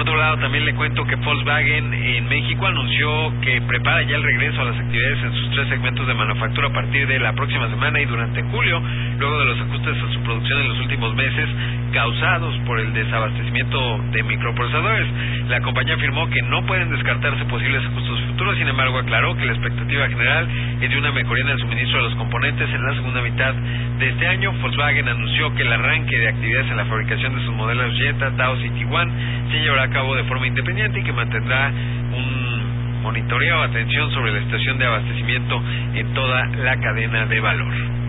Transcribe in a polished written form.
otro lado, también le cuento que Volkswagen en México anunció que prepara ya el regreso a las actividades en sus 3 segmentos de manufactura a partir de la próxima semana y durante julio, luego de los ajustes a su producción en los últimos meses causados por el desabastecimiento de microprocesadores. La compañía afirmó que no pueden descartarse posibles ajustes futuros, sin embargo aclaró que la expectativa general es de una mejoría en el suministro de los componentes en la segunda mitad de este año. Volkswagen anunció que el arranque de actividades en la fabricación de sus modelos Jetta, Taos y Tiguan se llevará a cabo de forma independiente y que mantendrá un monitoreo o atención sobre la situación de abastecimiento en toda la cadena de valor.